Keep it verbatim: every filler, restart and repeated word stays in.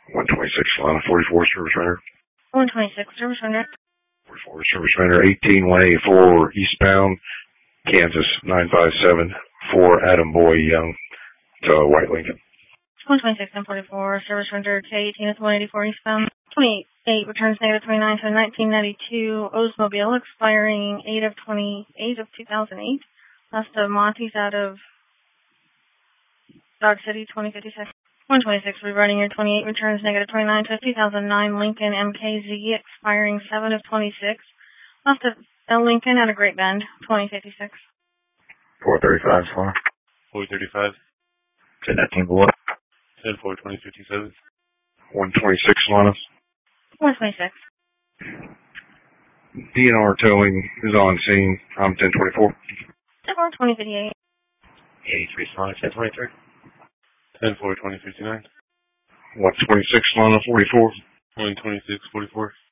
one twenty-six, Lana forty-four, service runner. one twenty-six, service runner. forty-four, service runner, eighteen one eighty-four, eastbound, Kansas, nine five seven for Adam Boy Young to White Lincoln. one twenty-six and forty-four, service render K eighteen with one eighty-four eastbound. twenty-eight returns negative twenty-nine to nineteen ninety-two Oldsmobile expiring eight of twenty-eight of two thousand eight. Last of Monty's out of Dodge City twenty fifty-six. one twenty-six rerunning your twenty-eight returns negative twenty-nine to two thousand nine Lincoln M K Z expiring seven of twenty-six. Last of L Lincoln out of Great Bend twenty fifty-six. four thirty-five, Lana. four thirty-five. ten nineteen below. ten four twenty fifty-seven. one twenty-six, Lana. one twenty-six. D N R towing is on scene. I'm ten twenty-four. ten four twenty fifty-eight. eighty-three, Lana, ten twenty-three. ten four twenty fifty-nine. one twenty-six, Lana, forty-four. one twenty-six, forty-four.